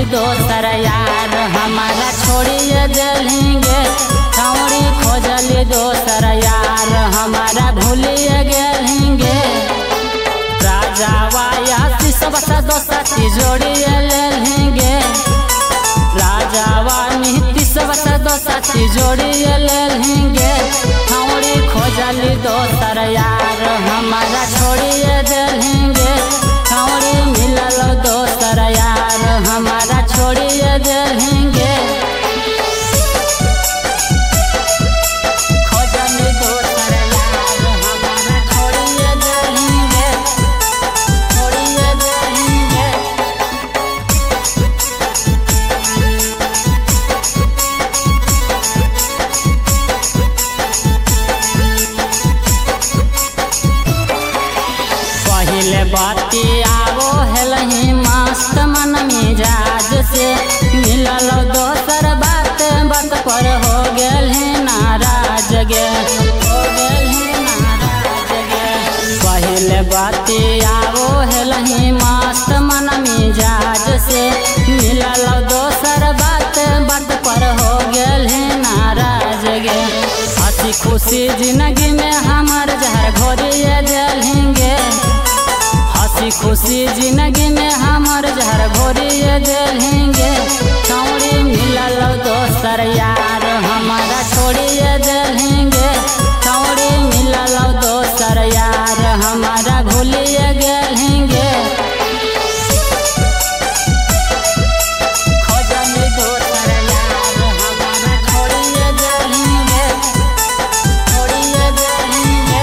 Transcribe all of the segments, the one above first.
दोसर यार हमारा छोड़िए देलेंगे। छौड़ी खोजली दोसर यार हमारा भूलिए गेलेंगे। राजावा आशीष बसा दोसाती जोड़िए लेंगे। राजावा नीतीश बसा दोसाती जोड़िए लेंगे। छौड़ी खोजली दोसर यार हमारा छोड़िए देलेंगे। छौड़ी मिलल दोसर यार हमारा छोड़िए देलेंगे। खोजली दोसर यार हमारा छोड़िए देलेंगे। छोड़िए देलेंगे। पहले बाती आवो हेलही मस्त मन मिजाज से। मिलल दोसर बात बात पर हो गेल नाराज गे। हो गेल नाराज गे। पहले बाती आवो हेलही मस्त मन मिजाज से। मिलल दोसर बात बात पर हो गेल नाराज गे। हंसी खुशी जिंदगी में हमार जहर घोरिए देलेंगे। हंसी खुशी जिंदगी में हमार जहर घोरिए देलेंगे। छौड़ी मिलल दोसर यार हमारा छोड़िए देलेंगे। छौड़ी मिलल दोसर यार हमारा भूलिए गेलेंगे। खोजली दोसर यार हमारा छोड़िए देलेंगे। छोड़िए देलेंगे।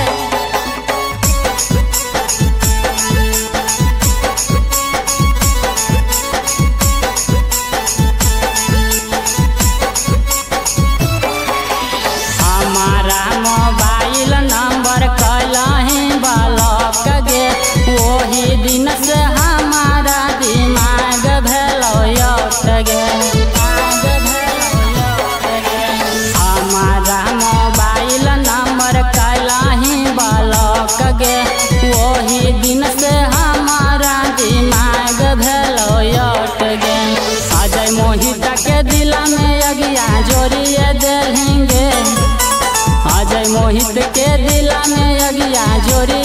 हमारा मोबाइल नंबर कलही ब्लॉक गे। वही दिन से हमारा दिमाग भेलो यौट गे। हमारा मोबाइल नंबर कलही ब्लॉक गे। वही दिन से हमारा दिमाग भेलो यौट गे। अजय मोहित के दिल में अगिया जोड़िए देलेंगे। अजय मोहित के दिल में अगिया जोड़ी